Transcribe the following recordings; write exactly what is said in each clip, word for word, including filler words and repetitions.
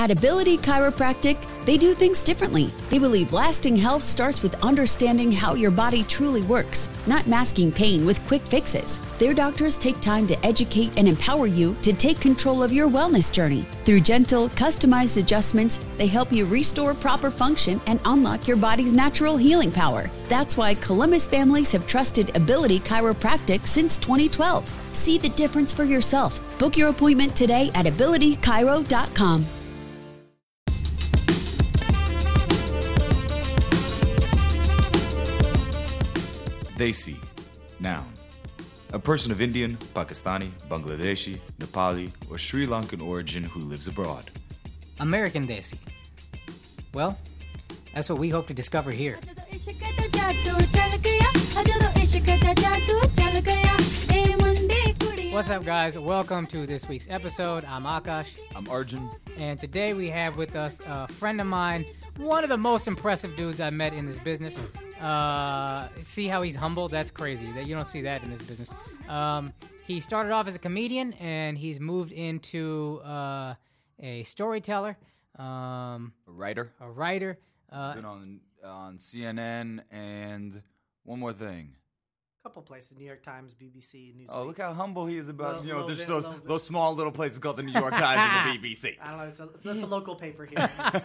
At Ability Chiropractic, they do things differently. They believe lasting health starts with understanding how your body truly works, not masking pain with quick fixes. Their doctors take time to educate and empower you to take control of your wellness journey. Through gentle, customized adjustments, they help you restore proper function and unlock your body's natural healing power. That's why Columbus families have trusted Ability Chiropractic since twenty twelve. See the difference for yourself. Book your appointment today at ability chiro dot com. Desi, noun. A person of Indian, Pakistani, Bangladeshi, Nepali, or Sri Lankan origin who lives abroad. American Desi. Well, that's what we hope to discover here. What's up, guys? Welcome to this week's episode. I'm Akash. I'm Arjun. And today we have with us a friend of mine, one of the most impressive dudes I've met in this business. Uh, see how he's humble? That's crazy. That you don't see that in this business. Um, he started off as a comedian, and he's moved into uh, a storyteller, um, A writer. a writer. Uh, Been on on C N N and one more thing. Couple places, New York Times, B B C, Newsweek. Oh, look how humble he is about, Little- you know, little just bit, those, little bit. those small little places called the New York Times and the B B C. I don't know, it's a, it's a local paper here. It's,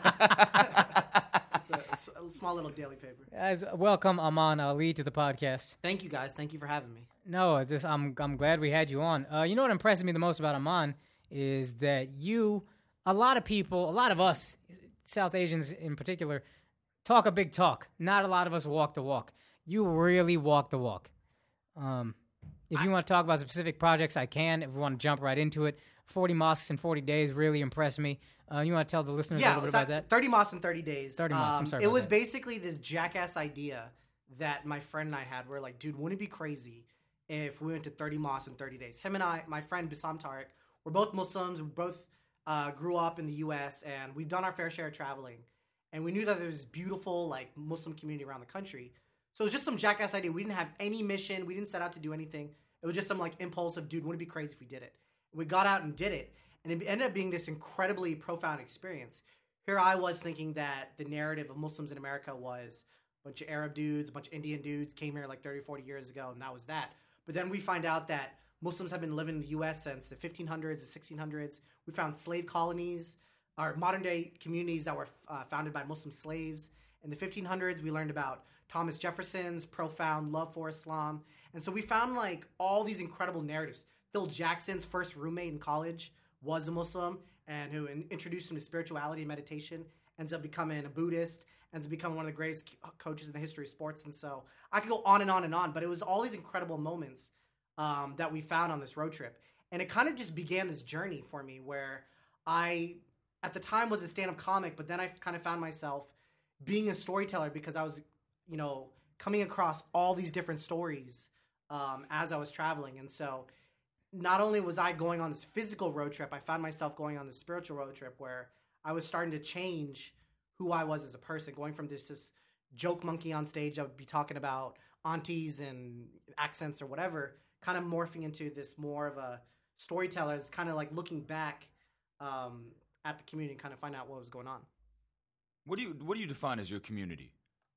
a, it's a small little daily paper. guys, welcome Aman Ali to the podcast. Thank you, guys. Thank you for having me. No, this, I'm I'm glad we had you on. Uh, you know what impresses me the most about Aman is that you, a lot of people, a lot of us, South Asians in particular, talk a big talk. Not a lot of us walk the walk. You really walk the walk. Um, if you want to talk about specific projects, I can. If we want to jump right into it, forty mosques in forty days really impressed me. Uh, you want to tell the listeners a Yeah, little bit it's about like that? thirty mosques in thirty days. thirty mosques, I'm Um, sorry It about was that. basically this jackass idea that my friend and I had. We're like, dude, wouldn't it be crazy if we went to thirty mosques in thirty days? Him and I, my friend Bissam Tariq, we're both Muslims. We both uh, grew up in the U S, and we've done our fair share of traveling. And we knew that there was this beautiful, like, Muslim community around the country. So it was just some jackass idea. We didn't have any mission. We didn't set out to do anything. It was just some, like, impulsive, dude, wouldn't it be crazy if we did it? We got out and did it. And it ended up being this incredibly profound experience. Here I was thinking that the narrative of Muslims in America was a bunch of Arab dudes, a bunch of Indian dudes came here like thirty, forty years ago, and that was that. But then we find out that Muslims have been living in the U S since the fifteen hundreds, the sixteen hundreds. We found slave colonies, our modern-day communities that were uh, founded by Muslim slaves. In the fifteen hundreds, we learned about Thomas Jefferson's profound love for Islam. And so we found, like, all these incredible narratives. Phil Jackson's first roommate in college was a Muslim, and who in- introduced him to spirituality and meditation, ends up becoming a Buddhist, ends up becoming one of the greatest co- coaches in the history of sports. And so I could go on and on and on, but it was all these incredible moments um, that we found on this road trip. And it kind of just began this journey for me where I, at the time, was a stand-up comic, but then I kind of found myself being a storyteller because I was, you know, coming across all these different stories um, as I was traveling. And so not only was I going on this physical road trip, I found myself going on this spiritual road trip where I was starting to change who I was as a person, going from this, this joke monkey on stage. I would be talking about aunties and accents or whatever, kind of morphing into this more of a storyteller. It's kind of like looking back um, at the community and kind of find out what was going on. What do you what do you define as your community?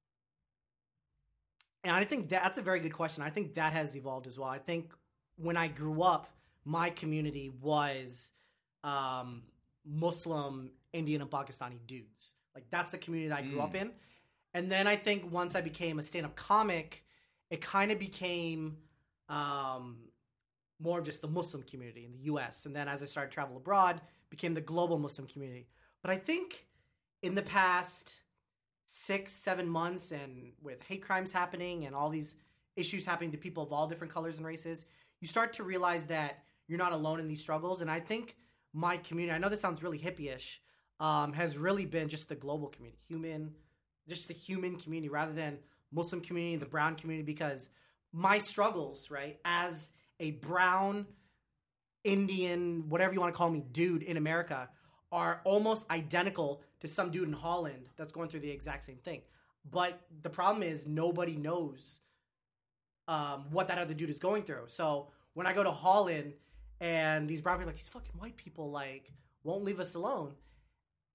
And I think that, that's a very good question. I think that has evolved as well. I think when I grew up, my community was um, Muslim, Indian, and Pakistani dudes. Like, that's the community that I grew Mm. up in. And then I think once I became a stand-up comic, it kind of became um, more of just the Muslim community in the U S. And then as I started to travel abroad, became the global Muslim community. But I think in the past six, seven months, and with hate crimes happening and all these issues happening to people of all different colors and races, you start to realize that you're not alone in these struggles. And I think my community, I know this sounds really hippie-ish, um, has really been just the global community, human, just the human community rather than Muslim community, the brown community, because my struggles, right, as a brown, Indian, whatever you want to call me, dude in America, are almost identical to some dude in Holland that's going through the exact same thing. But the problem is nobody knows um, what that other dude is going through. So when I go to Holland and these brown people are like, these fucking white people, like, won't leave us alone.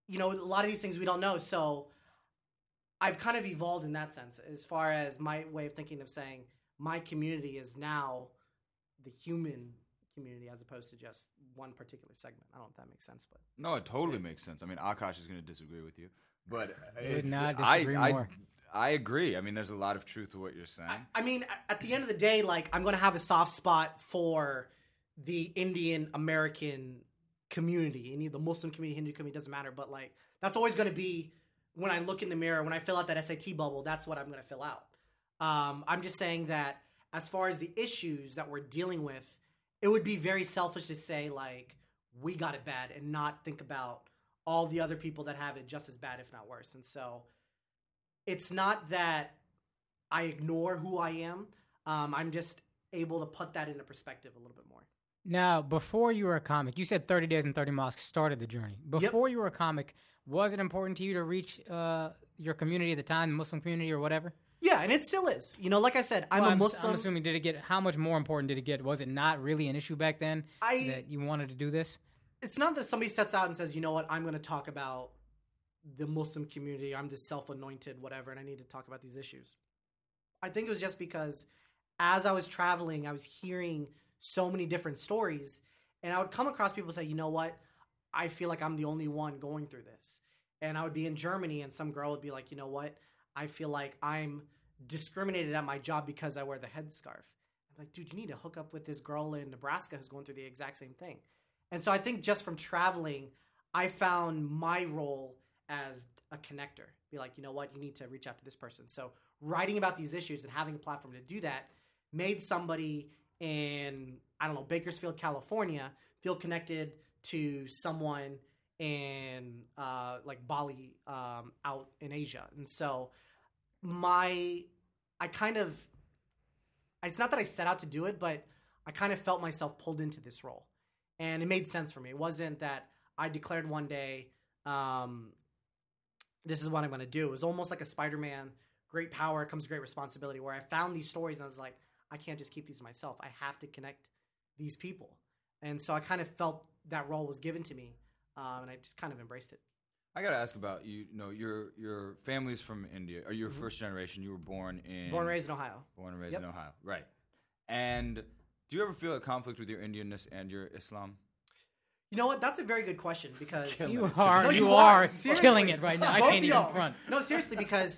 you know, a lot of these things we don't know. So I've kind of evolved in that sense as far as my way of thinking of saying my community is now the human community as opposed to just one particular segment. I don't know if that makes sense, but No, it totally makes sense. I mean, Akash is going to disagree with you, but I would it's, not I, disagree I, more. I agree. I mean, there's a lot of truth to what you're saying. I, I mean, at the end of the day, like, I'm going to have a soft spot for the Indian American community, any of the Muslim community, Hindu community, doesn't matter. But like, that's always going to be when I look in the mirror, when I fill out that S A T bubble, that's what I'm going to fill out. Um, I'm just saying that as far as the issues that we're dealing with, it would be very selfish to say like, we got it bad and not think about all the other people that have it just as bad, if not worse. And so it's not that I ignore who I am. Um, I'm just able to put that into perspective a little bit more. Now, before you were a comic, you said thirty Days and thirty Mosques started the journey. Before yep. you were a comic, was it important to you to reach uh, your community at the time, the Muslim community or whatever? Yeah, and it still is. You know, like I said, I'm well, a I'm, Muslim. I'm assuming, did it get, how much more important did it get? Was it not really an issue back then I, that you wanted to do this? It's not that somebody sets out and says, you know what, I'm going to talk about the Muslim community. I'm this self-anointed whatever, and I need to talk about these issues. I think it was just because as I was traveling, I was hearing so many different stories, and I would come across people say, you know what, I feel like I'm the only one going through this. And I would be in Germany, and some girl would be like, you know what, I feel like I'm discriminated at my job because I wear the headscarf. I'm like, dude, you need to hook up with this girl in Nebraska who's going through the exact same thing. And so I think just from traveling, I found my role as a connector. Be like, you know what, you need to reach out to this person. So writing about these issues and having a platform to do that made somebody in, I don't know, Bakersfield, California, feel connected to someone in uh, like Bali um, out in Asia. And so my, I kind of, it's not that I set out to do it, but I kind of felt myself pulled into this role. And it made sense for me. It wasn't that I declared one day, um, this is what I'm going to do. It was almost like a Spider-Man, great power comes great responsibility, where I found these stories and I was like, I can't just keep these to myself. I have to connect these people. And so I kind of felt that role was given to me, um, and I just kind of embraced it. I got to ask about, you, you know, your your family's from India. Are you mm-hmm. first generation? You were born in... Born and raised in Ohio. Born and raised yep. in Ohio, right. And do you ever feel a conflict with your Indianness and your Islam? You know what? That's a very good question because... You are, no, you, you are, are killing it right now. I can't even front. No, seriously, because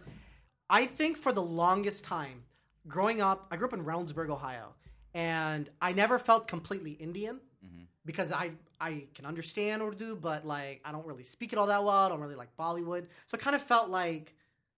I think for the longest time, growing up, I grew up in Reynoldsburg, Ohio, and I never felt completely Indian mm-hmm. because I I can understand Urdu, but like I don't really speak it all that well. I don't really like Bollywood. So it kind of felt like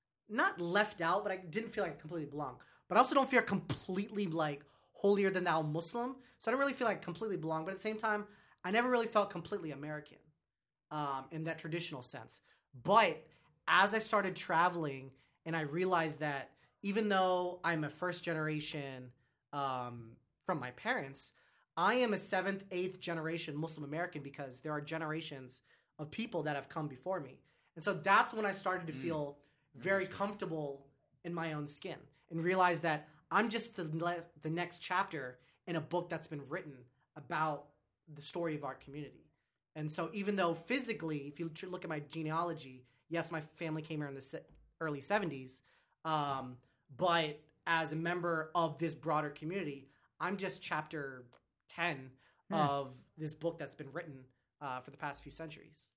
not left out, but I didn't feel like I completely belonged. But I also don't feel completely like holier than thou Muslim. So I don't really feel like completely belong. But at the same time, I never really felt completely American um, in that traditional sense. But as I started traveling and I realized that even though I'm a first generation um, from my parents, I am a seventh, eighth generation Muslim American because there are generations of people that have come before me. And so that's when I started to mm. feel very comfortable in my own skin and realize that I'm just the, the next chapter in a book that's been written about the story of our community. And so even though physically, if you look at my genealogy, yes, my family came here in the early seventies, um, but as a member of this broader community, I'm just chapter ten hmm. of this book that's been written uh, for the past few centuries.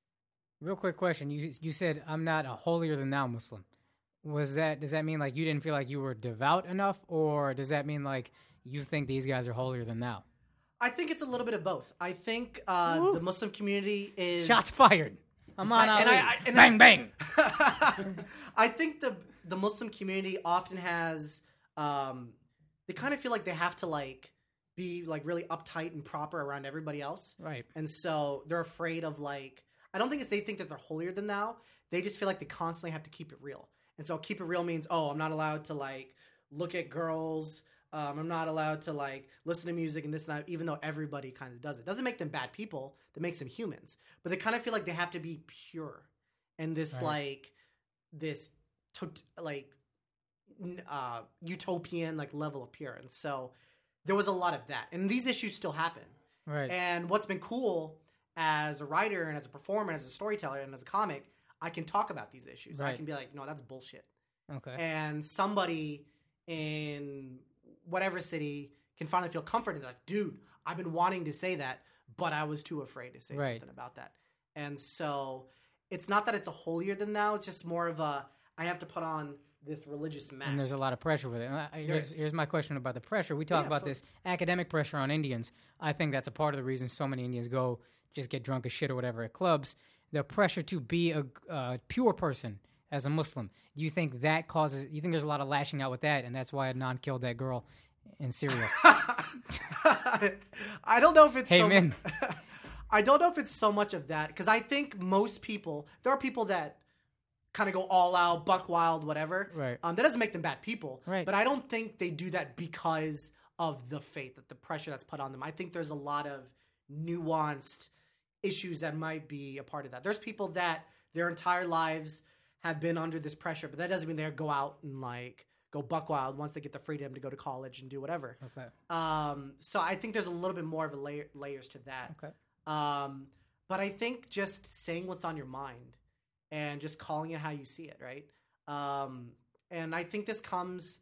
Real quick question. You you said I'm not a holier than thou Muslim. Was that, does that mean like you didn't feel like you were devout enough, or does that mean like you think these guys are holier than thou? I think it's a little bit of both. I think uh, the Muslim community is... Shots fired. I'm on I, and I, I, and bang, bang. I think the the Muslim community often has... Um, they kind of feel like they have to like be like really uptight and proper around everybody else. Right. And so they're afraid of like... I don't think it's they think that they're holier than thou. They just feel like they constantly have to keep it real. And so keep it real means, oh, I'm not allowed to like look at girls... Um, I'm not allowed to like listen to music and this and that, even though everybody kind of does it. Doesn't make them bad people. That makes them humans. But they kind of feel like they have to be pure and this right. like this to- like uh, utopian like level of pure. And so there was a lot of that. And these issues still happen. Right. And what's been cool as a writer and as a performer, and as a storyteller and as a comic, I can talk about these issues. Right. I can be like, no, that's bullshit. Okay. And somebody in whatever city can finally feel comforted. Like, dude, I've been wanting to say that, but I was too afraid to say Right. something about that. And so it's not that it's a holier than thou. It's just more of a, I have to put on this religious mask. And there's a lot of pressure with it. And I, here's, is. here's my question about the pressure. We talk Yeah, about absolutely. this academic pressure on Indians. I think that's a part of the reason so many Indians go just get drunk as shit or whatever at clubs. The pressure to be a uh, pure person as a Muslim. Do you think that causes, you think there's a lot of lashing out with that, and that's why Adnan killed that girl in Syria? I don't know if it's so Amen. I don't know if it's so much of that, because I think most people, there are people that kind of go all out, buck wild, whatever. Right. Um, that doesn't make them bad people. Right. But I don't think they do that because of the faith, that the pressure that's put on them. I think there's a lot of nuanced issues that might be a part of that. There's people that their entire lives have been under this pressure, but that doesn't mean they go out and like go buck wild once they get the freedom to go to college and do whatever. Okay. Um, so I think there's a little bit more of a layer, layers to that. Okay. Um, but I think just saying what's on your mind and just calling it how you see it, right? Um, and I think this comes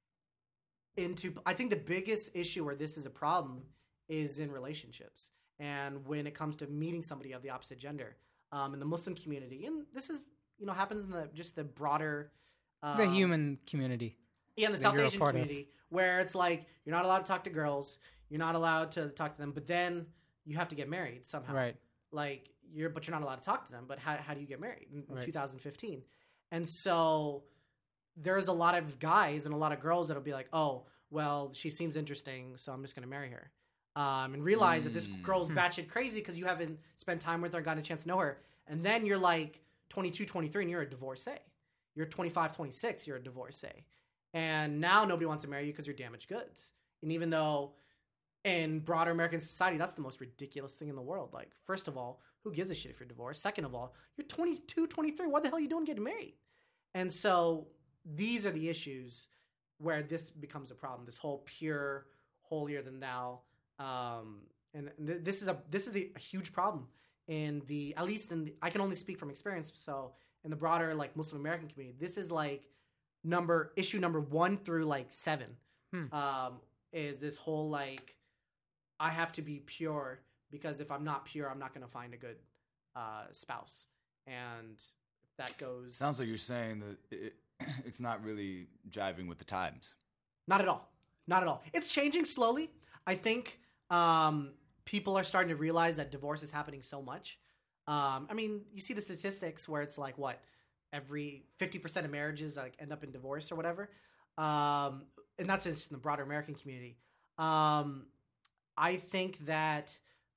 into, I think the biggest issue where this is a problem is in relationships. And when it comes to meeting somebody of the opposite gender, um, in the Muslim community, and this is, you know, happens in the, just the broader, um, The human community. yeah, in the that South you're a Asian part of. community, where it's like you're not allowed to talk to girls, you're not allowed to talk to them, but then you have to get married somehow. Right. Like you're, but you're not allowed to talk to them. But how how do you get married in, in Right. two thousand fifteen? And so there's a lot of guys and a lot of girls that'll be like, oh, well, she seems interesting, so I'm just going to marry her. Um, and realize that this girl's batshit crazy because you haven't spent time with her, gotten a chance to know her. And then you're like twenty-two, twenty-three, and you're a divorcee. You're twenty-five, twenty-six, you're a divorcee. And now nobody wants to marry you because you're damaged goods. And even though in broader American society, that's the most ridiculous thing in the world. Like, first of all, who gives a shit if you're divorced? Second of all, you're twenty-two, twenty-three. What the hell are you doing getting married? And so these are the issues where this becomes a problem. This whole pure, holier than thou. Um, and th- this is a this is the, a huge problem in the, at least in the, I can only speak from experience. So in the broader like Muslim American community, this is like number issue number one through like seven. Hmm. Um, is this whole like I have to be pure because if I'm not pure, I'm not going to find a good uh, spouse. And if that goes, Sounds like you're saying that it, it's not really jiving with the times. not at all, not at all. It's changing slowly. I think um, people are starting to realize that divorce is happening so much. Um, I mean, you see the statistics where it's like what every fifty percent of marriages like end up in divorce or whatever. Um, and that's just in the broader American community. Um, I think that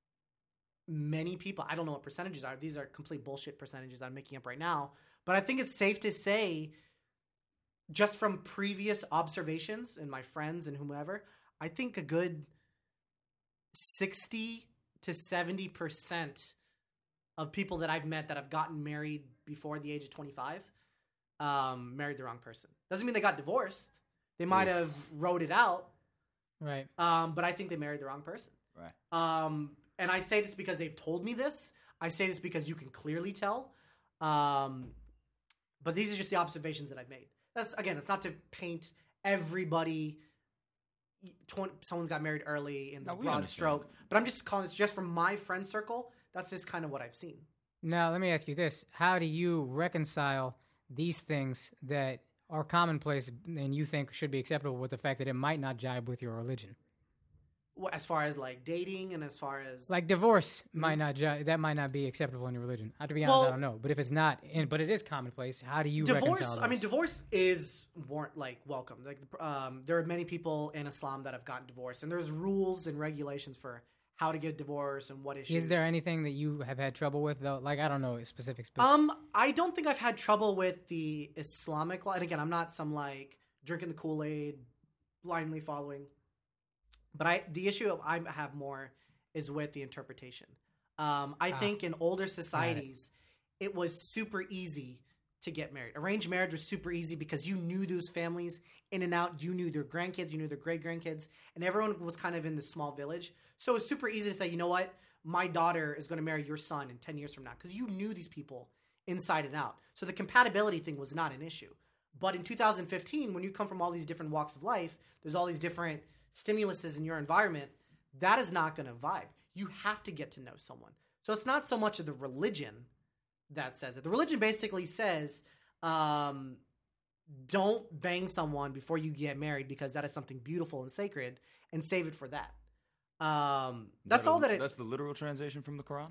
many people, I don't know what percentages are. These are complete bullshit percentages I'm making up right now. But I think it's safe to say, just from previous observations and my friends and whomever, I think a good sixty to seventy percent of people that I've met that have gotten married before the age of twenty-five um, married the wrong person. Doesn't mean they got divorced. They might have wrote it out, Right. um, but I think they married the wrong person. Right. Um, and I say this because they've told me this. I say this because you can clearly tell. Um, but these are just the observations that I've made. That's again, it's not to paint everybody. twenty, someone's got married early in this No, we broad understand. stroke, but I'm just calling this just from my friend circle. That's just kind of what I've seen. Now, let me ask you this. How do you reconcile these things that are commonplace and you think should be acceptable with the fact that it might not jibe with your religion? Well, as far as like dating and as far as Like divorce might not jibe, that might not be acceptable in your religion. I have to be honest, Well- I don't know. But if it's not, and, but it is commonplace, how do you divorce reconcile I mean those? divorce is warrant like welcome. Like um there are many people in Islam that have gotten divorced, and there's rules and regulations for how to get divorced and what issues. Is there anything that you have had trouble with though? Like I don't know specifics. But Um, I don't think I've had trouble with the Islamic law. And again, I'm not some like drinking the Kool-Aid, blindly following. But I, the issue I have more is with the interpretation. Um, I Ah. think in older societies, it was super easy to get married. Arranged marriage was super easy because you knew those families in and out. You knew their grandkids, you knew their great grandkids, and everyone was kind of in this small village. So it was super easy to say, you know what, my daughter is going to marry your son in ten years from now, because you knew these people inside and out. So the compatibility thing was not an issue. But in two thousand fifteen, when you come from all these different walks of life, there's all these different stimuluses in your environment, that is not going to vibe. You have to get to know someone. So it's not so much of the religion that says it. The religion basically says, um, don't bang someone before you get married, because that is something beautiful and sacred, and save it for that. Um, that's that all a, that it. That's the literal translation from the Quran.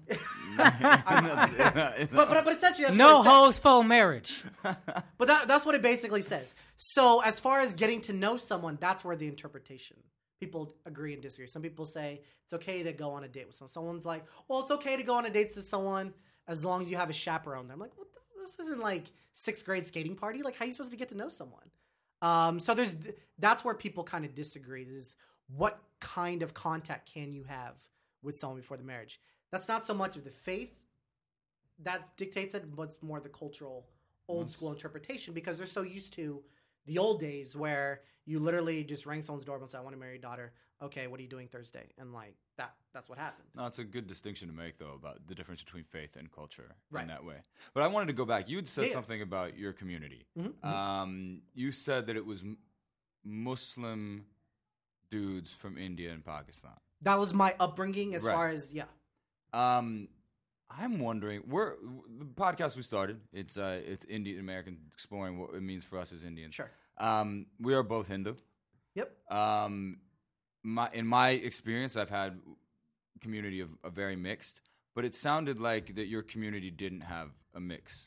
but, but but essentially, that's No what it hoes says. for marriage. But that, that's what it basically says. So as far as getting to know someone, that's where the interpretation. People agree and disagree. Some people say it's okay to go on a date with someone. Someone's like, well, it's okay to go on a date with someone as long as you have a chaperone. I'm like, what the, this isn't like sixth grade skating party. Like, how are you supposed to get to know someone? Um, so there's that's where people kind of disagree, is what kind of contact can you have with someone before the marriage? That's not so much of the faith that dictates it, but it's more the cultural old school interpretation, because they're so used to the old days where you literally just rang someone's doorbell and said, I want to marry your daughter. Okay, what are you doing Thursday? And like that, that's what happened. No, it's a good distinction to make, though, about the difference between faith and culture Right. in that way. But I wanted to go back. You had said Yeah. something about your community. Mm-hmm. Um, you said that it was m- Muslim dudes from India and Pakistan. That was my upbringing as Right. far as, yeah. Um, I'm wondering, we're the podcast we started. It's uh, it's Indian American, exploring what it means for us as Indians. Sure. Um, we are both Hindu. Yep. Um, my in my experience, I've had community of, of very mixed, but it sounded like that your community didn't have a mix.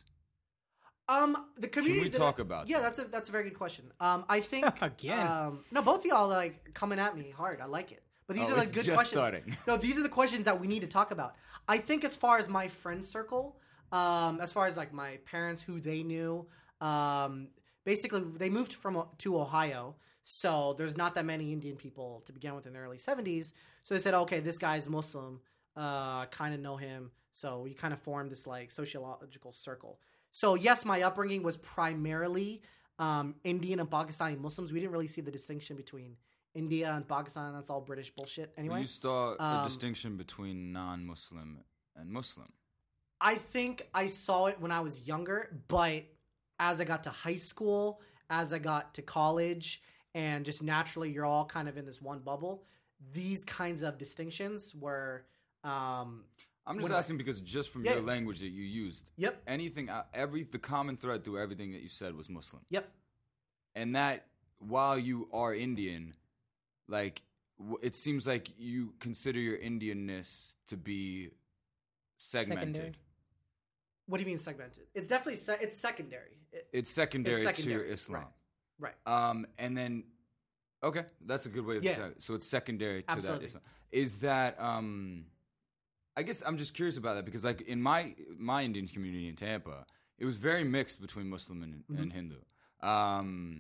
Um, the community. we that talk I- about Yeah, that? that's a that's a very good question. Um, I think Again. Um, no, both of y'all like coming at me hard. I like it, but these Oh, are like it's good just questions. starting. No, these are the questions that we need to talk about. I think as far as my friend circle, um, as far as like my parents, who they knew, um, basically they moved from to Ohio, so there's not that many Indian people to begin with in the early seventies. So they said, okay, this guy's Muslim, uh, kind of know him, so we kind of formed this like sociological circle. So yes, my upbringing was primarily um, Indian and Pakistani Muslims. We didn't really see the distinction between India and Pakistan. That's all British bullshit anyway. You saw a Um, distinction between non-Muslim and Muslim. I think I saw it when I was younger, but as I got to high school, as I got to college, and just naturally you're all kind of in this one bubble, these kinds of distinctions were... Um, I'm just what do I- asking because just from Yeah. your language that you used, Yep. anything, uh, every the common thread through everything that you said was Muslim, Yep. and that while you are Indian, like w- it seems like you consider your Indianness to be segmented. Secondary. What do you mean segmented? It's definitely... Se- it's secondary. It- It's secondary, It's to your secondary, Islam. right. Um, and then, okay, that's a good way of Yeah. saying it. So it's secondary to Absolutely. that Islam. Is that? Um, I guess I'm just curious about that because, like, in my my Indian community in Tampa, it was very mixed between Muslim and, Mm-hmm. and Hindu. Um,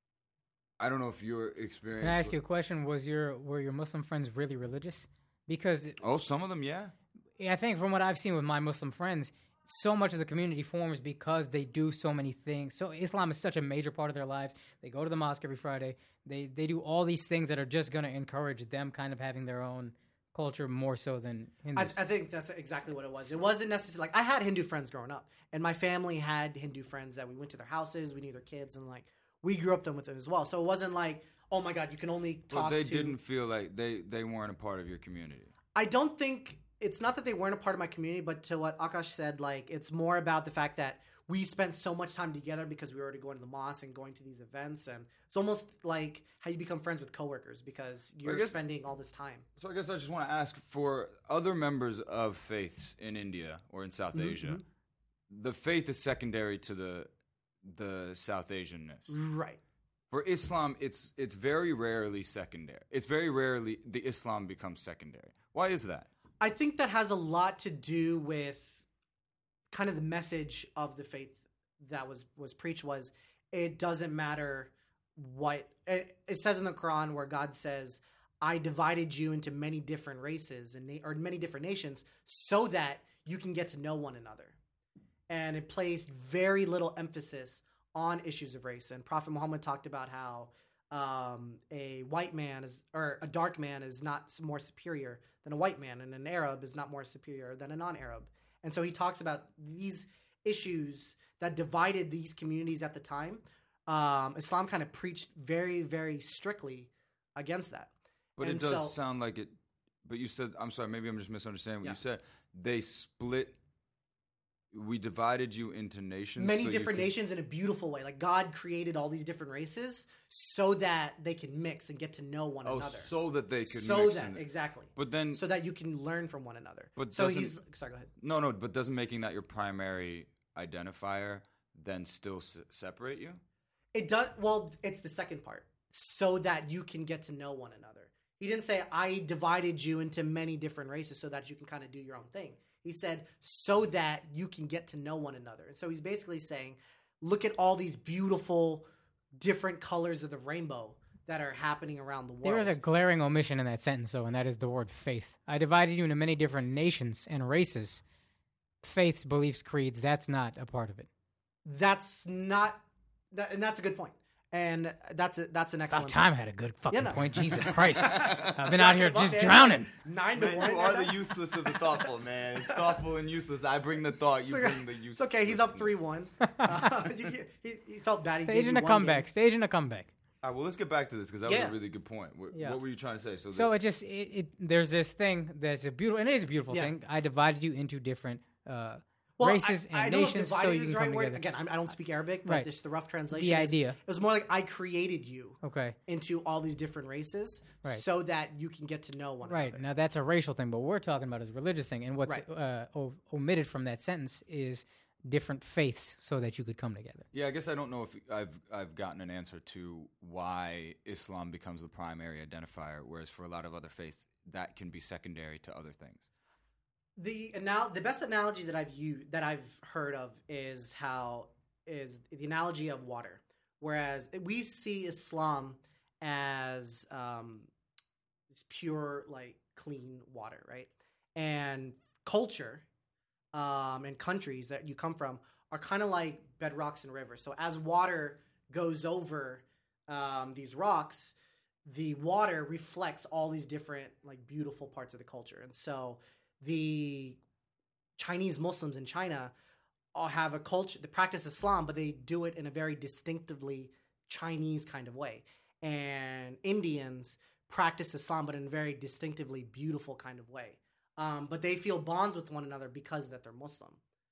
I don't know if your experience. Can I ask wa- you a question? Was your were your Muslim friends really religious? Because Oh, some of them, yeah. I think from what I've seen with my Muslim friends, so much of the community forms because they do so many things. So Islam is such a major part of their lives. They go to the mosque every Friday. They they do all these things that are just going to encourage them kind of having their own culture more so than I, Hindus. I think that's exactly what it was. It wasn't necessarily like I had Hindu friends growing up, and my family had Hindu friends that we went to their houses, we knew their kids, and like we grew up them with them as well. So it wasn't like, oh my god, you can only But talk. they to... didn't feel like they they weren't a part of your community. I don't think it's not that they weren't a part of my community, but to what Akash said, like it's more about the fact that we spent so much time together because we were already going to the mosque and going to these events, and it's almost like how you become friends with coworkers because you're guess- spending all this time. So I guess I just want to ask for other members of faiths in India or in South Mm-hmm, Asia, the faith is secondary to the the South Asianness. Right. For Islam, it's it's very rarely secondary. It's very rarely the Islam becomes secondary. Why is that? I think that has a lot to do with kind of the message of the faith that was was preached was it doesn't matter what it, it says in the Quran where God says I divided you into many different races and na- or many different nations so that you can get to know one another. And it placed very little emphasis on issues of race. And Prophet Muhammad talked about how um, a white man is or a dark man is not more superior than a white man, and an Arab is not more superior than a non-Arab. And so he talks about these issues that divided these communities at the time. Um, Islam kind of preached very, very strictly against that. But And it does so- sound like it. But you said, I'm sorry, maybe I'm just misunderstanding what Yeah. you said. They split. We divided you into nations. Many so you different could- nations in a beautiful way. Like God created all these different races so that they can mix and get to know one Oh, another. so that they could so mix that in- exactly. But then, So that you can learn from one another. But so doesn't- he's sorry. Go ahead. no, no. But doesn't making that your primary identifier then still s- separate you? It does. Well, it's the second part. So that you can get to know one another. He didn't say I divided you into many different races so that you can kind of do your own thing. He said so that you can get to know one another. And so he's basically saying, look at all these beautiful different colors of the rainbow that are happening around the world. There is a glaring omission in that sentence, though, and that is the word faith. I divided you into many different nations and races. Faiths, beliefs, creeds, that's not a part of it. That's not, that, and that's a good point. And that's a, that's an About excellent time I had a good fucking no. point. Jesus Christ. I've been out here Well, just man, drowning. Nine to Man, one. you are the useless of the thoughtful, man. It's thoughtful and useless. I bring the thought. You It's okay. bring the useless. It's okay. He's up three one. Uh, you- he, he felt bad. He gave Staging you a one comeback. game. Staging a comeback. All right, well, let's get back to this because that Yeah. was a really good point. What, Yeah. what were you trying to say? So, So the, it just, it, it there's this thing that's a beautiful, and it is a beautiful Yeah. thing. I divided you into different uh, Well, races I, I and don't know if nations so divided you is can the come right word. together. Again, I'm, I don't speak Arabic, but Right. this the rough translation. The is- idea. It was more like I created you Okay. into all these different races Right. so that you can get to know one Right. another. Now that's a racial thing, but what we're talking about is a religious thing. And what's Right. uh, o- omitted from that sentence is different faiths so that you could come together. yeah, I guess I don't know if I've I've gotten an answer to why Islam becomes the primary identifier, whereas for a lot of other faiths that can be secondary to other things. The anal- the best analogy that I've used, that I've heard of is how is the analogy of water. Whereas we see Islam as um, it's pure, like clean water, right? And culture um, and countries that you come from are kind of like bedrocks and rivers. So as water goes over um, these rocks, the water reflects all these different like beautiful parts of the culture. And so the Chinese Muslims in China all have a culture, they practice Islam, but they do it in a very distinctively Chinese kind of way. And Indians practice Islam, but in a very distinctively beautiful kind of way. Um, but they feel bonds with one another because that they're Muslim.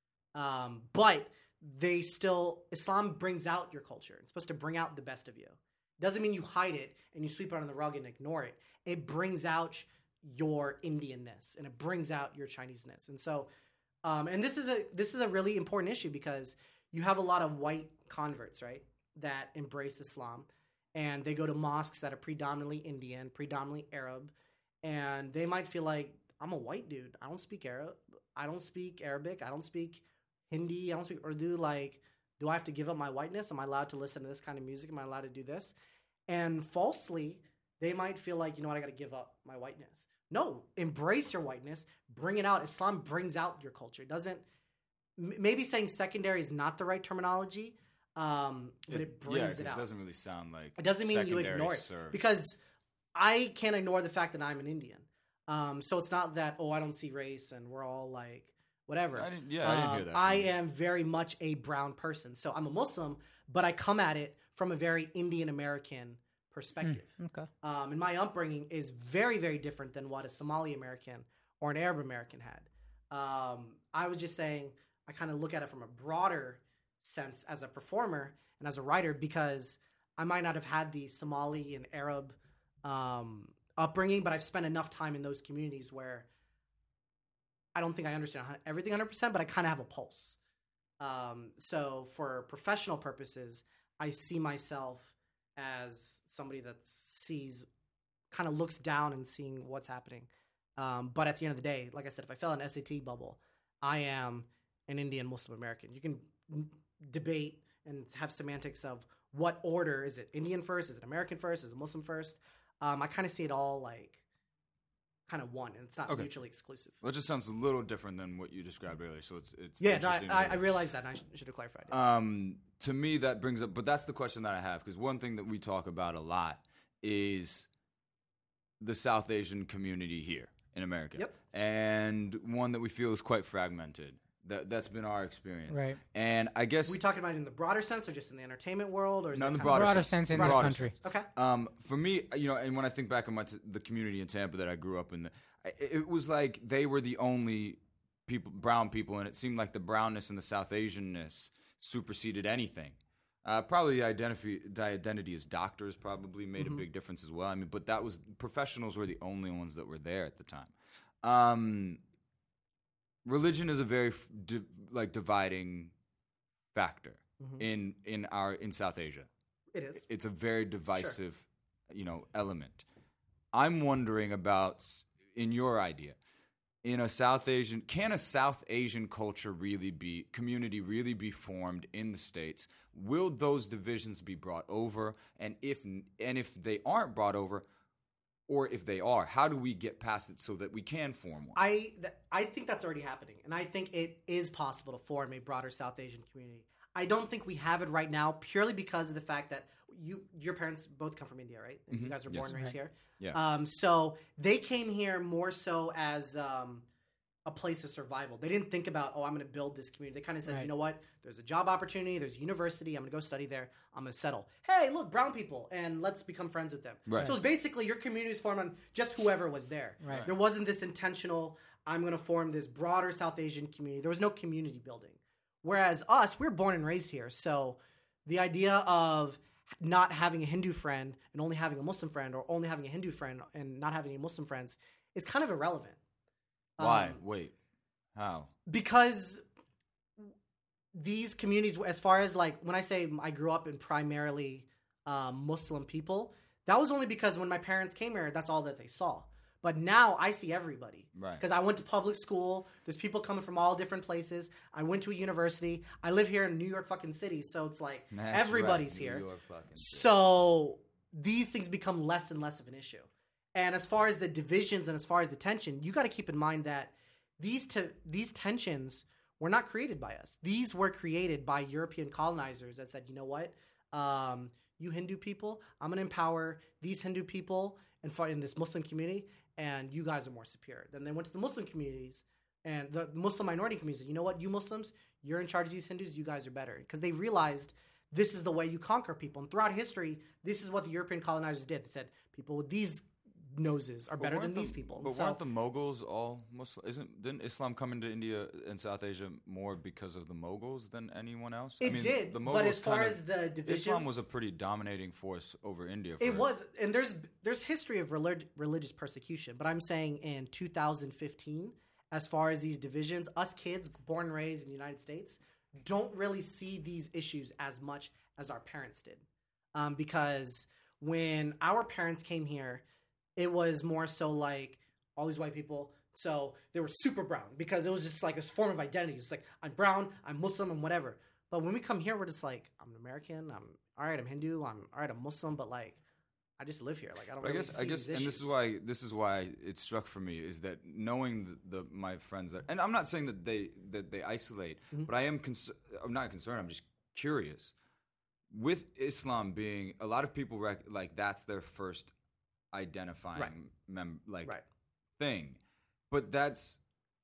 Um, but they still, Islam brings out your culture. It's supposed to bring out the best of you. Doesn't mean you hide it and you sweep it under the rug and ignore it. It brings out your Indianness and it brings out your Chineseness. And so, um, and this is a this is a really important issue because you have a lot of white converts, right, that embrace Islam, and they go to mosques that are predominantly Indian, predominantly Arab, and they might feel like, I'm a white dude. I don't speak Arab. I don't speak Arabic. I don't speak Hindi. I don't speak Urdu. Like, do I have to give up my whiteness? Am I allowed to listen to this kind of music? Am I allowed to do this? And falsely, they might feel like, you know what, I got to give up my whiteness. No, embrace your whiteness. Bring it out. Islam brings out your culture. It doesn't, m- maybe saying secondary is not the right terminology, um, but it, yeah, brings 'cause it out. It doesn't really sound like It doesn't mean you secondary ignore it serves. because I can't ignore the fact that I'm an Indian. Um, so it's not that, oh, I don't see race and we're all like whatever. I didn't- yeah, I didn't hear Um, that I from you. am very much a brown person. So I'm a Muslim, but I come at it from a very Indian American perspective. Okay. Um, and my upbringing is very, very different than what a Somali American or an Arab American had. Um, I was just saying, I kind of look at it from a broader sense as a performer and as a writer because I might not have had the Somali and Arab um, upbringing, but I've spent enough time in those communities where I don't think I understand everything one hundred percent, but I kind of have a pulse. Um, so for professional purposes, I see myself as somebody that sees, kind of looks down and seeing what's happening. Um, but at the end of the day, like I said, if I fell in an S A T bubble, I am an Indian Muslim American. You can debate and have semantics of what order is it? Indian first? Is it American first? Is it Muslim first? Um, I kind of see it all like kind of one, and it's not Okay. mutually exclusive. Well, it just sounds a little different than what you described earlier. So it's it's Yeah, no, I, interesting to I, hear I that. realized that, and I sh- should have clarified it. Um, to me, that brings up, but that's the question that I have because one thing that we talk about a lot is the South Asian community here, in America. Yep. And one that we feel is quite fragmented. That that's been our experience. Right. And I guess Are we talking about it in the broader sense or just in the entertainment world? Or is No, it in the kind broader, Broader sense in this Broader country. sense. Okay. Um, for me, you know, and when I think back on my t- the community in Tampa that I grew up in, the, it, it was like they were the only people, brown people, and it seemed like the brownness and the South Asianness superseded anything. Uh, probably the identity, the identity as doctors probably made Mm-hmm. a big difference as well. I mean, but that was professionals were the only ones that were there at the time. Um, religion is a very f- di- like dividing factor Mhm. in in our in South Asia. It is. It's a very divisive, you know, element. I'm wondering about s- in your idea, in a South Asian, can a South Asian culture really be community really be formed in the States? Will those divisions be brought over? And if n- and if they aren't brought over, or if they are, how do we get past it so that we can form one? I th- I think that's already happening, and I think it is possible to form a broader South Asian community. I don't think we have it right now, purely because of the fact that you your parents both come from India, right? And You Mhm. guys were Yes. born and raised Right. here. Yeah. Um, so they came here more so as um, a place of survival. They didn't think about, oh, I'm going to build this community. They kind of said, Right. you know what? There's a job opportunity. There's a university. I'm going to go study there. I'm going to settle. Hey, look, brown people, and let's become friends with them. Right. So it's basically your community is formed on just whoever was there. Right. There wasn't this intentional, I'm going to form this broader South Asian community. There was no community building. Whereas us, we're born and raised here. So the idea of not having a Hindu friend and only having a Muslim friend, or only having a Hindu friend and not having any Muslim friends, is kind of irrelevant. Why? Um, Wait. How? because these communities, as far as like when I say I grew up in primarily um, Muslim people, that was only because when my parents came here, that's all that they saw. But now I see everybody. Right. Because I went to public school. There's people coming from all different places. I went to a university. I live here in New York fucking city. So it's like That's everybody's right. here. New York fucking shit. So these things become less and less of an issue. And as far as the divisions and as far as the tension, you got to keep in mind that these te- these tensions were not created by us. These were created by European colonizers that said, you know what, um, you Hindu people, I'm going to empower these Hindu people and in this Muslim community, and you guys are more superior. Then they went to the Muslim communities and the Muslim minority communities said, you know what, you Muslims, you're in charge of these Hindus, you guys are better. Because they realized this is the way you conquer people. And throughout history, this is what the European colonizers did. They said, people with these noses are But better than weren't the- these people. And But so- weren't the Mughals all Muslim? Isn't didn't Islam come into India and South Asia more because of the Mughals than anyone else? It did, the but as Mughals far kinda- as the divisions, Islam was a pretty dominating force over India. For it was, and there's there's history of relig- religious persecution. But I'm saying in two thousand fifteen, as far as these divisions, us kids born and raised in the United States don't really see these issues as much as our parents did, um, because when our parents came here, it was more so like all these white people. So they were super brown because it was just like a form of identity. It's like, I'm brown, I'm Muslim, and whatever. But when we come here, we're just like, I'm an American. I'm all right. I'm Hindu. I'm all right. I'm Muslim. But like, I just live here. Like, I don't. But I really guess see I guess, these and this is issues. why this is why it struck for me is that knowing the, the my friends that, and I'm not saying that they that they isolate, Mm-hmm. but I am cons- I'm not concerned. I'm just curious. With Islam being, a lot of people rec- like that's their first identifying Right. mem- like Right. thing, but that's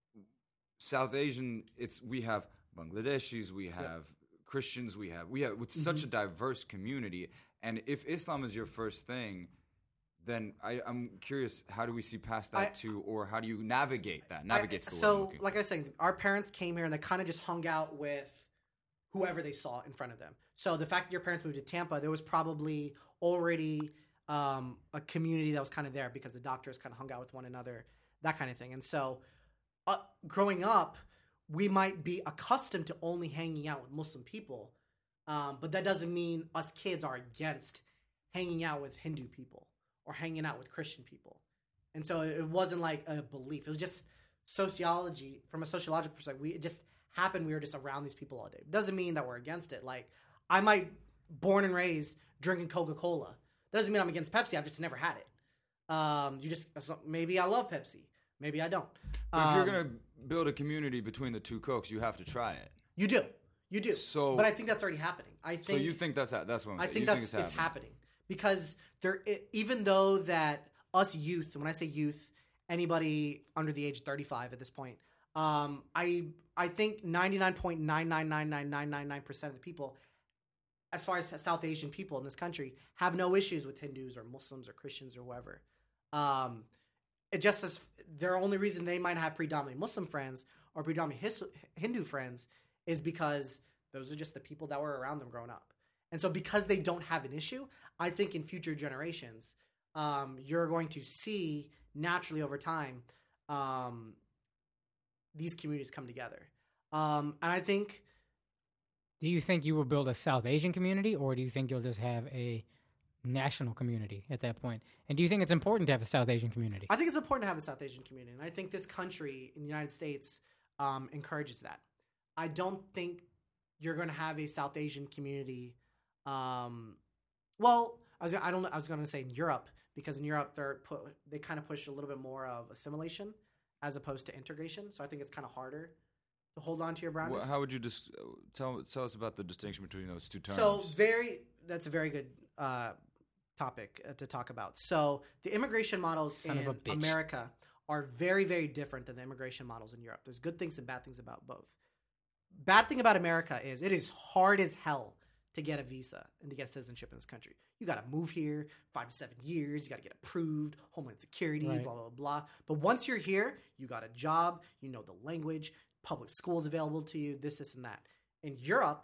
South Asian. It's we have Bangladeshis, we have Christians, we have we have it's Mm-hmm. such a diverse community. And if Islam is your first thing, then I, I'm curious, how do we see past that I- to, or how do you navigate that? I- Navigate's the word I'm so, looking like for. I was saying, our parents came here and they kind of just hung out with whoever they saw in front of them. So the fact that your parents moved to Tampa, there was probably already um, a community that was kind of there because the doctors kind of hung out with one another, that kind of thing. And so, uh, growing up, we might be accustomed to only hanging out with Muslim people, um, but that doesn't mean us kids are against hanging out with Hindu people or hanging out with Christian people. And so it wasn't like a belief. It was just sociology, from a sociological perspective. We, it just happened we were just around these people all day. It doesn't mean that we're against it. Like, I might, born and raised drinking Coca-Cola. That doesn't mean I'm against Pepsi. I've just never had it. Um, you just, so maybe I love Pepsi. Maybe I don't. But if you're Um, gonna build a community between the two Cokes, you have to try it. You do. You do. So- but I think that's already happening. I think So you think that's ha- that's what I'm I saying. think you that's think it's happening because there, it, even though that us youth, when I say youth, anybody under the age of thirty-five at this point. Um, I I think ninety-nine point nine nine nine nine nine nine nine percent of the people, as far as South Asian people in this country, have no issues with Hindus or Muslims or Christians or whoever. Um, it just as their only reason they might have predominantly Muslim friends or predominantly his, Hindu friends is because those are just the people that were around them growing up. And so because they don't have an issue, I think in future generations, um, you're going to see naturally over time um, these communities come together. Um, and I think... Do you think you will build a South Asian community, or do you think you'll just have a national community at that point? And do you think it's important to have a South Asian community? I think it's important to have a South Asian community. And I think this country in the United States um, encourages that. I don't think you're going to have a South Asian community. Um, well, I was I don't I was going to say in Europe, because in Europe they're put, they kind of push a little bit more of assimilation as opposed to integration. So I think it's kind of harder to hold on to your brownness. Well, how would you just tell tell us about the distinction between those two terms? So very that's a very good uh, topic uh, to talk about. So the immigration models Son in of a bitch. America are very, very different than the immigration models in Europe. There's good things and bad things about both. Bad thing about America is it is hard as hell to get a visa and to get citizenship in this country. You got to move here five to seven years. You got to get approved, Homeland Security, Right. blah, blah, blah. But once you're here, you got a job, you know the language, public schools available to you, this, this, and that. In Europe,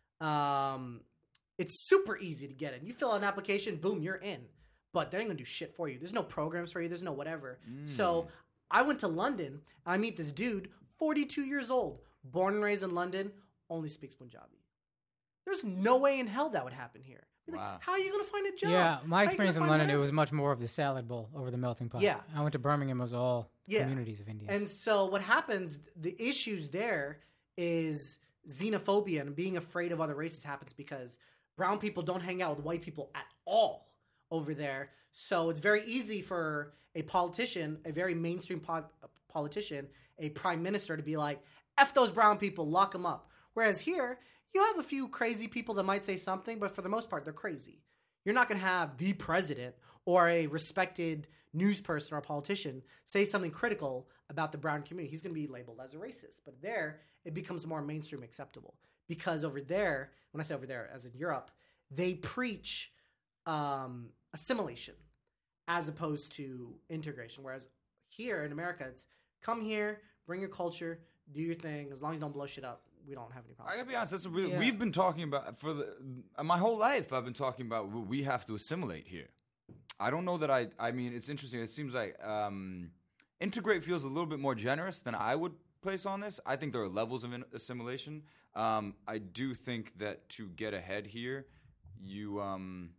um, it's super easy to get in. You fill out an application, boom, you're in. But they ain't going to do shit for you. There's no programs for you. There's no whatever. Mm. So I went to London. I meet this dude, forty-two years old, born and raised in London, only speaks Punjabi. There's no way in hell that would happen here. You're like, Wow. how are you going to find a job? Yeah, How are my you experience in gonna find London, it whatever? was much more of the salad bowl over the melting pot. Yeah. I went to Birmingham, it was all Yeah. communities of Indians. And so what happens, the issues there is xenophobia and being afraid of other races happens because brown people don't hang out with white people at all over there. So it's very easy for a politician, a very mainstream po- politician, a prime minister to be like, F those brown people, lock them up. Whereas here, you have a few crazy people that might say something, but for the most part, they're crazy. You're not going to have the president or a respected news person or a politician say something critical about the brown community. He's going to be labeled as a racist. But there, it becomes more mainstream acceptable. Because over there, when I say over there, as in Europe, they preach um, assimilation as opposed to integration. Whereas here in America, it's come here, bring your culture, do your thing. As long as you don't blow shit up, we don't have any I problems. gotta be honest. That's a really Yeah. we've been talking about for the my whole life. I've been talking about what we have to assimilate here. I don't know that I. I mean, it's interesting. It seems like um, integrate feels a little bit more generous than I would place on this. I think there are levels of in- assimilation. Um, I do think that to get ahead here, you. Um,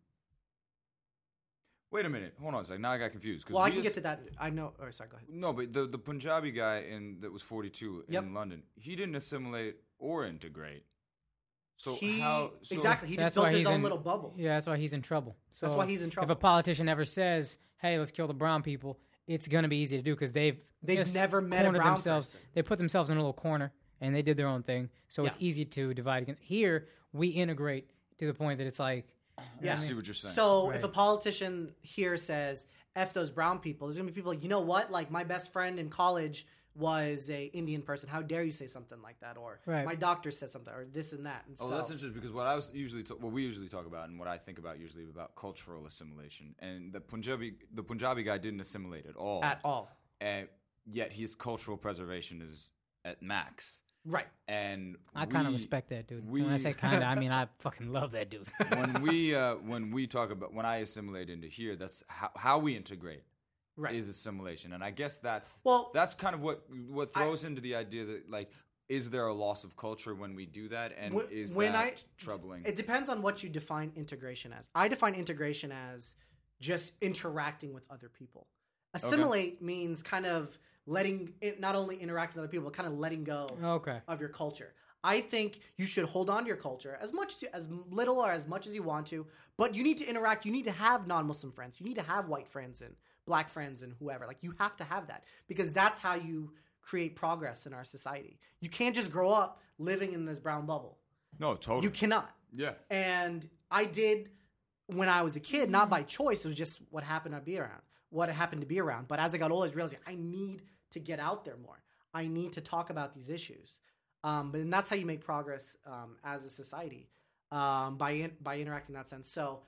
wait a minute. Hold on a second. Now I got confused. 'cause Well, I we can just- get to that. I know. Oh, sorry, go ahead. No, but the the Punjabi guy in that was forty-two Yep. in London, he didn't assimilate or integrate. So he, how so exactly. He just That's built why his he's own in- little bubble. Yeah, that's why he's in trouble. So That's why he's in If trouble. a politician ever says, "Hey, let's kill the brown people," it's going to be easy to do because they've They've just never met a cornered brown themselves. person. They put themselves in a little corner and they did their own thing. So it's Yeah. easy to divide against. Here, we integrate to the point that it's like, Yeah. I see what you're saying. So Right. if a politician here says F those brown people, there's gonna be people like, you know what? Like my best friend in college was a Indian person. How dare you say something like that? Or Right. my doctor said something, or this and that. And Oh, so, that's interesting because what I was usually ta- what we usually talk about and what I think about usually about cultural assimilation, and the Punjabi the Punjabi guy didn't assimilate at all, at all. and yet his cultural preservation is at max. Right. And I kind of we- respect that dude. we- when I say kind of, I mean I fucking love that dude. when we uh, when we talk about when I assimilate into here, that's how, how we integrate Right. is assimilation, and I guess that's Well- that's kind of what what throws into the idea that like is there a loss of culture when we do that, and Wh- is when that I- troubling? It depends on what you define integration as. I define integration as just interacting with other people. Assimilate means kind of letting it not only interact with other people, but kind of letting go Okay. of your culture. I think you should hold on to your culture as much as, you, as little or as much as you want to, but you need to interact. You need to have non-Muslim friends. You need to have white friends and black friends and whoever. Like you have to have that because that's how you create progress in our society. You can't just grow up living in this brown bubble. no, totally. You cannot. yeah. And I did when I was a kid, not by choice. It was just what happened to be around. what it happened to be around. But as I got older, I was realizing I need to get out there more. I need to talk about these issues. Um, but and that's how you make progress um, as a society, um, by in, by interacting in that sense. So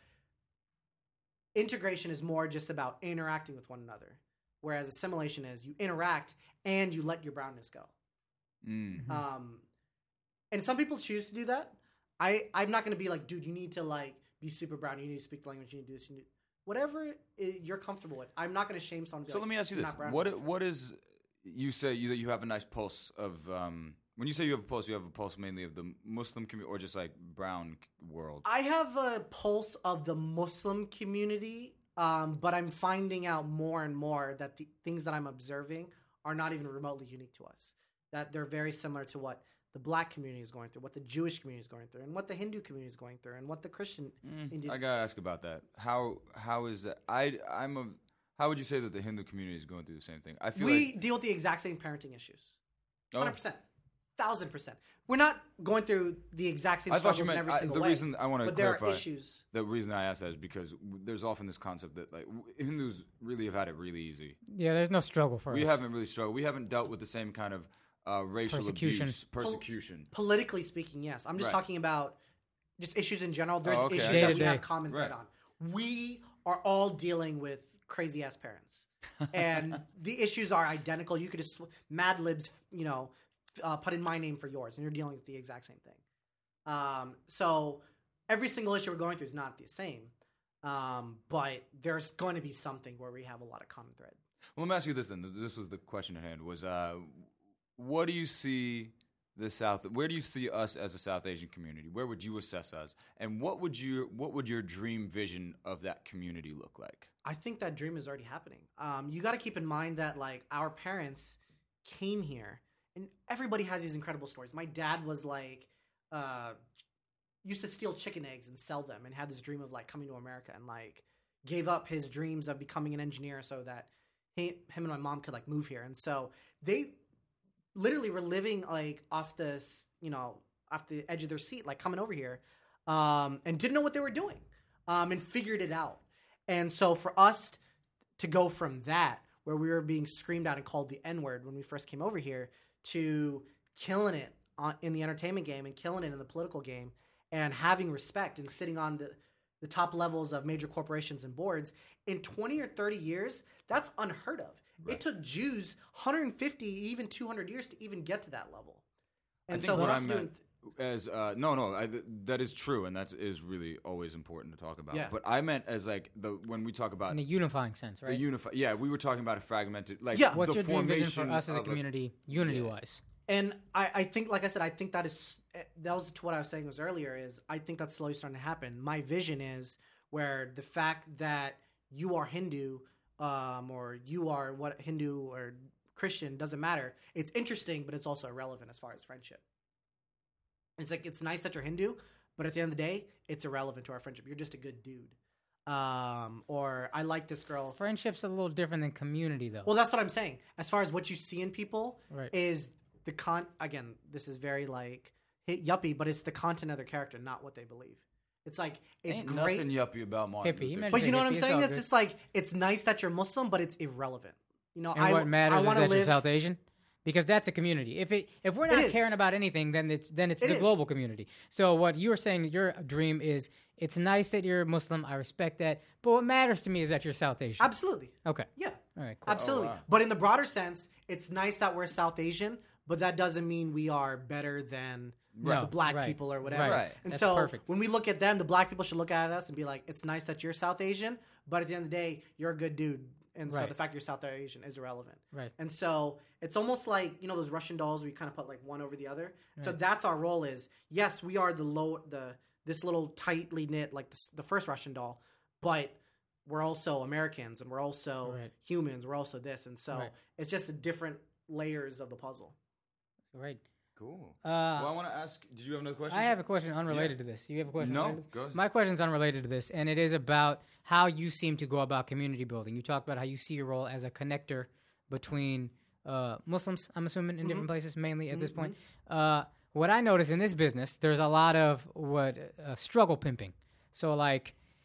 integration is more just about interacting with one another, whereas assimilation is you interact and you let your brownness go. Mm-hmm. Um, and some people choose to do that. I, I'm not going to be like, dude, you need to like be super brown. You need to speak the language. You need to do this. You need, whatever it, you're comfortable with. I'm not going to shame someone. So like, let me ask you "You're this: not brown what enough." what is you say you that you have a nice pulse of um, when you say you have a pulse, you have a pulse mainly of the Muslim community or just like brown world? I have a pulse of the Muslim community, um, but I'm finding out more and more that the things that I'm observing are not even remotely unique to us. That they're very similar to what the black community is going through, what the Jewish community is going through, and what the Hindu community is going through, and what the Christian Mm, Indian. I gotta ask about that. How how is that? I I'm a. How would you say that the Hindu community is going through the same thing? I feel we like deal with the exact same parenting issues. oh, Hundred percent, thousand percent. We're not going through the exact same I thought struggles you in meant every I, single the way. reason I want to but there clarify. are issues. The reason I ask that is because w- there's often this concept that like w- Hindus really have had it really easy. Yeah, there's no struggle for We us. haven't really struggled. We haven't dealt with the same kind of uh, racial Persecution. abuse, persecution. Politically speaking, yes. I'm just Right. talking about just issues in general. There's Oh, okay. issues Day that to we day. have common thread Right. on. We are all dealing with crazy ass parents, and the issues are identical. You could just sw- Mad Libs, you know, uh, put in my name for yours, and you're dealing with the exact same thing. Um, so every single issue we're going through is not the same, um, but there's going to be something where we have a lot of common thread. Well, let me ask you this then. This was the question at hand. Was uh, what do you see the South? Where do you see us as a South Asian community? Where would you assess us? And what would you? What would your dream vision of that community look like? I think that dream is already happening. Um, you got to keep in mind that like our parents came here, and everybody has these incredible stories. My dad was like, uh, used to steal chicken eggs and sell them, and had this dream of like coming to America, and like gave up his dreams of becoming an engineer so that he, him and my mom could like move here. And so they literally were living like off this, you know, off the edge of their seat, like coming over here, um, and didn't know what they were doing, um, and figured it out. And so for us to go from that, where we were being screamed at and called the N-word when we first came over here, to killing it on, in the entertainment game and killing it in the political game, and having respect and sitting on the, the top levels of major corporations and boards, in twenty or thirty years, that's unheard of. Right. It took Jews one hundred fifty, even two hundred years to even get to that level. And I think so what for I us doing meant as uh, no, no, I, th- that is true, and that is really always important to talk about. Yeah. But I meant as like the when we talk about in a unifying sense, right? the unify. Yeah, we were talking about a fragmented. Like Yeah. What's the your dream vision formation for us as a of community, unity-wise? And I, I think, like I said, I think that is that was what I was saying was earlier. Is I think that's slowly starting to happen. My vision is where the fact that you are Hindu, um, or you are what Hindu or Christian doesn't matter. It's interesting, but it's also irrelevant as far as friendship. It's like it's nice that you're Hindu, but at the end of the day, it's irrelevant to our friendship. You're just a good dude. Um, or I like this girl. Friendship's a little different than community, though. Well, that's what I'm saying. As far as what you see in people Right. is the con. Again, this is very like hit yuppie, but it's the content of their character, not what they believe. It's like it's Ain't great, nothing yuppie about Martin Hippie, Luther you King. mentioned- but you know what I'm Hippie, it's saying? all It's good. just like it's nice that you're Muslim, but it's irrelevant. You know, and I, what matters I is want that to live. you're South Asian, because that's a community. If it if we're It not is. caring about anything, then it's then it's It the is. global community. So what you were saying, your dream is it's nice that you're Muslim. I respect that, but what matters to me is that you're South Asian. Absolutely, Okay, yeah, all right, cool. absolutely. wow. But in the broader sense, it's nice that we're South Asian, but that doesn't mean we are better than No, the black right, people or whatever. right. And That's so perfect. when we look at them, the black people should look at us and be like, "It's nice that you're South Asian, but at the end of the day, you're a good dude." And so Right. the fact you're South Asian is irrelevant. Right. And so it's almost like, you know, those Russian dolls where you kind of put like one over the other. So that's our role is, yes, we are the low, the, this little tightly knit, like the, the first Russian doll, but we're also Americans and we're also Right. humans. We're also this. And so Right. it's just a different layers of the puzzle. Right. Cool. Uh, well, I want to ask. Did you have another question? I have a question unrelated to this. You have a question? No, unrelated? go ahead. My question's unrelated to this, and it is about how you seem to go about community building. You talked about how you see your role as a connector between uh, Muslims, I'm assuming, in Mm-hmm. different places, mainly at this point. Uh, what I notice in this business, there's a lot of what uh, struggle pimping. So, like,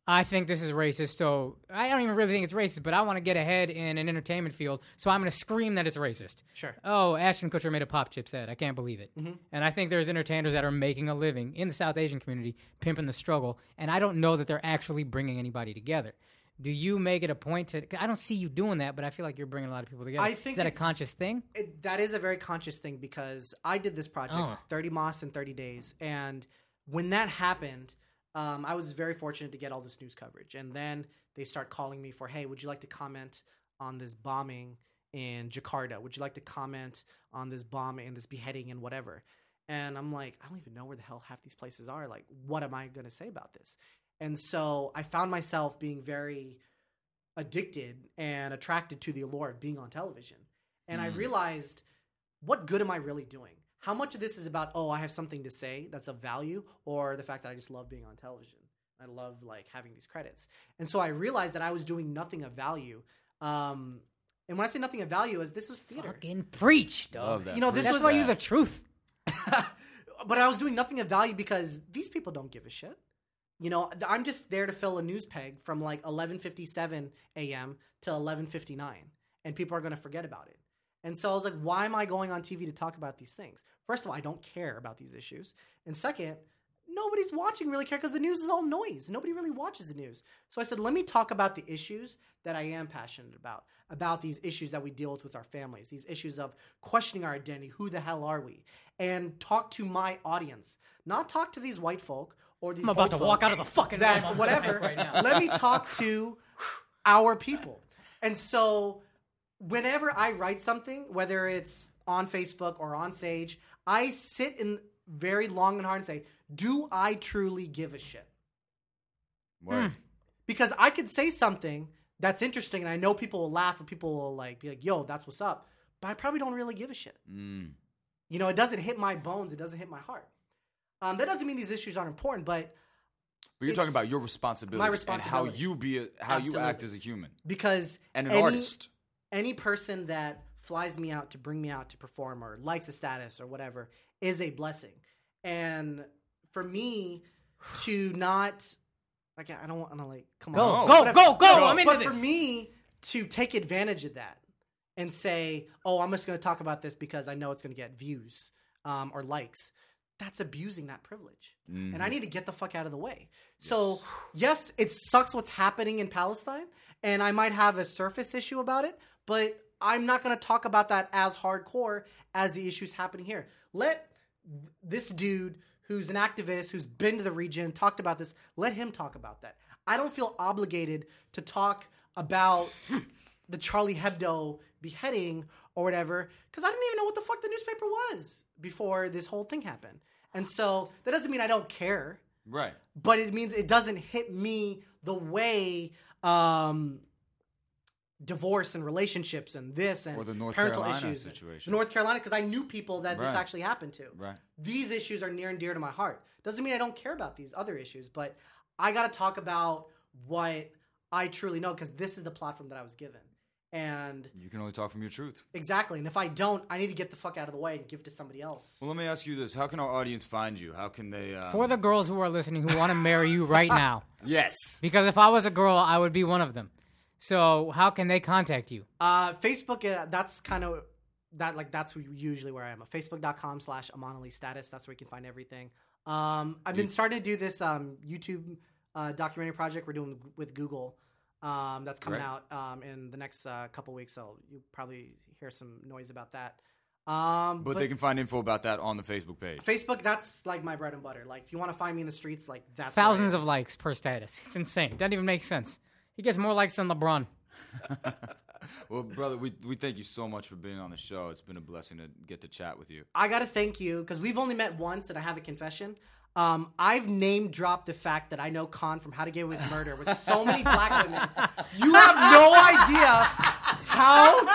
I think this is racist, so I don't even really think it's racist, but I want to get ahead in an entertainment field, so I'm going to scream that it's racist. Sure. Oh, Ashton Kutcher made a Pop Chips ad. I can't believe it. Mm-hmm. And I think there's entertainers that are making a living in the South Asian community, pimping the struggle, and I don't know that they're actually bringing anybody together. Do you make it a point to... I don't see you doing that, but I feel like you're bringing a lot of people together. I think is that a it's- conscious thing? It, that is a very conscious thing because I did this project, Oh. thirty Moss in thirty days. And when that happened, um, I was very fortunate to get all this news coverage. And then they start calling me for, hey, would you like to comment on this bombing in Jakarta? Would you like to comment on this bombing and this beheading and whatever? And I'm like, I don't even know where the hell half these places are. Like, what am I going to say about this? And so I found myself being very addicted and attracted to the allure of being on television. And mm. I realized, what good am I really doing? How much of this is about, oh, I have something to say that's of value, or the fact that I just love being on television? I love like having these credits. And so I realized that I was doing nothing of value. Um, and when I say nothing of value, is this was theater. Fucking preach, dog. Love that. You know, this That's was why you're the truth. But I was doing nothing of value because these people don't give a shit. You know, I'm just there to fill a news peg from like eleven fifty-seven a.m. to eleven fifty-nine, and people are going to forget about it. And so I was like, why am I going on T V to talk about these things? First of all, I don't care about these issues. And second, nobody's watching really care because the news is all noise. Nobody really watches the news. So I said, let me talk about the issues that I am passionate about, about these issues that we deal with with our families, these issues of questioning our identity. Who the hell are we? And talk to my audience, not talk to these white folk or these I'm about to folk walk out of the fucking that room on whatever. right now. Let me talk to our people. And so whenever I write something, whether it's on Facebook or on stage, I sit in very long and hard and say, do I truly give a shit? Word. Because I could say something that's interesting and I know people will laugh and people will like be like, yo, that's what's up. But I probably don't really give a shit. Mm. You know, it doesn't hit my bones. It doesn't hit my heart. Um, that doesn't mean these issues aren't important, but But you're It's talking about your responsibility, my and responsibility. how you be, a, how you act Absolutely. as a human because and an any, artist. any person that flies me out to bring me out to perform or likes a status or whatever is a blessing. And for me to not, like, I don't want to like, come Go, on. go, But- go, go. No, I'm into But this. for me to take advantage of that and say, oh, I'm just going to talk about this because I know it's going to get views um, or likes, that's abusing that privilege. Mm-hmm. And I need to get the fuck out of the way. So, yes, it sucks what's happening in Palestine, and I might have a surface issue about it, but I'm not going to talk about that as hardcore as the issues happening here. Let this dude who's an activist, who's been to the region, talked about this, let him talk about that. I don't feel obligated to talk about the Charlie Hebdo beheading or whatever, because I didn't even know what the fuck the newspaper was before this whole thing happened. And so that doesn't mean I don't care, Right. but it means it doesn't hit me the way um, divorce and relationships and this and Or the North parental Carolina issues. situation. North Carolina, because I knew people that this Right. actually happened to. Right. These issues are near and dear to my heart. Doesn't mean I don't care about these other issues, but I got to talk about what I truly know because this is the platform that I was given. And You can only talk from your truth. exactly. And if I don't, I need to get the fuck out of the way and give it to somebody else. Well, let me ask you this: how can our audience find you? How can they? Um... For the girls who are listening who want to marry you right now. yes. Because if I was a girl, I would be one of them. So how can they contact you? Uh, Facebook, uh, that's kind of that like that's usually where I am. Facebook.com slash Aman Ali status. That's where you can find everything. Um, I've been starting to do this um, YouTube uh, documentary project we're doing with Google. Um, that's coming Right. out um, in the next uh, couple weeks, so you probably hear some noise about that. Um, But, they can find info about that on the Facebook page. Facebook, that's like my bread and butter. Like, if you want to find me in the streets, like that's where I Thousands am. of likes per status. It's insane. It doesn't even make sense. He gets more likes than LeBron. Well, brother, we we thank you so much for being on the show. It's been a blessing to get to chat with you. I gotta thank you because we've only met once, and I have a confession. Um, I've name dropped the fact that I know Khan from How to Get Away with Murder with so many black women. You have no idea how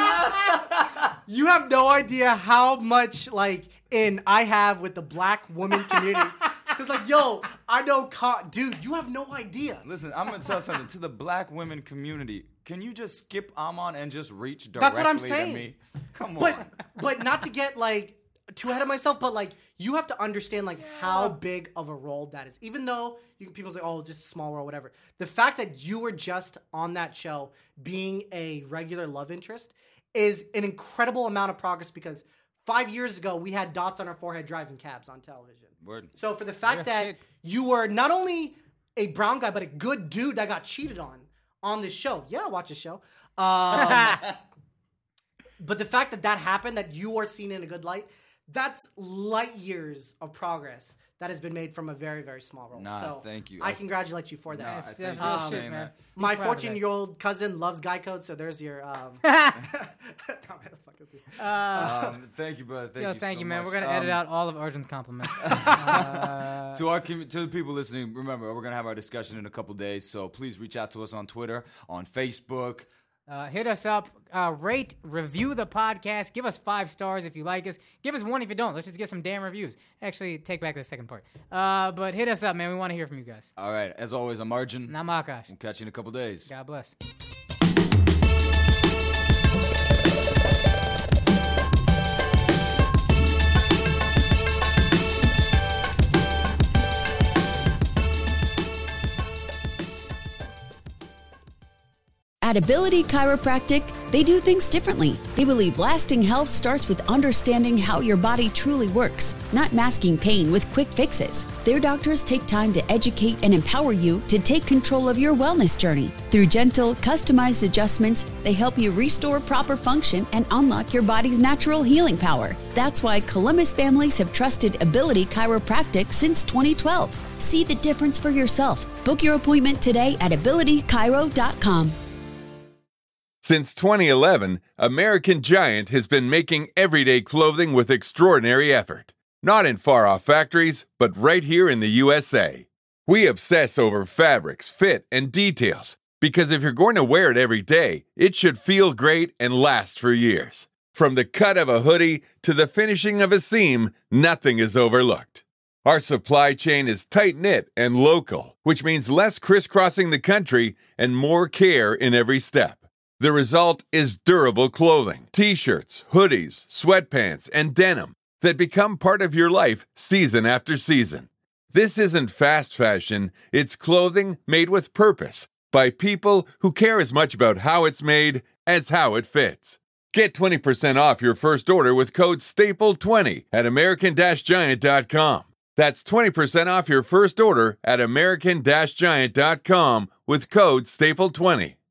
tight. You have no idea how much like in I have with the black woman community. Because like, yo, I know Khan, dude. You have no idea. Listen, I'm gonna tell something to the black women community. Can you just skip Aman and just reach directly That's what I'm saying. to me? Come on. But but not to get like too ahead of myself, but like you have to understand like how big of a role that is. Even though you people say, "Oh, just small role, whatever." The fact that you were just on that show being a regular love interest is an incredible amount of progress because five years ago we had dots on our forehead driving cabs on television. Word. So for the fact Yeah, that shit. you were not only a brown guy but a good dude that got cheated on on this show, yeah, watch the show. Um, but the fact that that happened, that you are seen in a good light, that's light years of progress that has been made from a very, very small role. Nah, so thank you. I I- congratulate you for that. Nah, I That's, thank that's you real for shit, saying man. that. Be My proud of that. fourteen-year-old cousin loves Guy Code, so there's your. Um... Uh, Um, thank you, brother. Thank yo, you thank so you, man. much. We're gonna Um, edit out all of Arjun's compliments. uh, To our commu- to the people listening, remember we're gonna have our discussion in a couple days. So please reach out to us on Twitter, on Facebook. Uh, hit us up, uh, rate, review the podcast, give us five stars if you like us, give us one if you don't. Let's just get some damn reviews. Actually, take back the second part. Uh, but hit us up, man. We want to hear from you guys. All right. As always, I'm Arjun. And I'm Akash. We'll catch you in a couple days. God bless. At Ability Chiropractic, they do things differently. They believe lasting health starts with understanding how your body truly works, not masking pain with quick fixes. Their doctors take time to educate and empower you to take control of your wellness journey. Through gentle, customized adjustments, they help you restore proper function and unlock your body's natural healing power. That's why Columbus families have trusted Ability Chiropractic since twenty twelve. See the difference for yourself. Book your appointment today at ability chiro dot com. Since twenty eleven, American Giant has been making everyday clothing with extraordinary effort. Not in far-off factories, but right here in the U S A. We obsess over fabrics, fit, and details, because if you're going to wear it every day, it should feel great and last for years. From the cut of a hoodie to the finishing of a seam, nothing is overlooked. Our supply chain is tight-knit and local, which means less crisscrossing the country and more care in every step. The result is durable clothing, t-shirts, hoodies, sweatpants, and denim that become part of your life season after season. This isn't fast fashion, it's clothing made with purpose by people who care as much about how it's made as how it fits. Get twenty percent off your first order with code staple twenty at american giant dot com. That's twenty percent off your first order at american giant dot com with code staple twenty.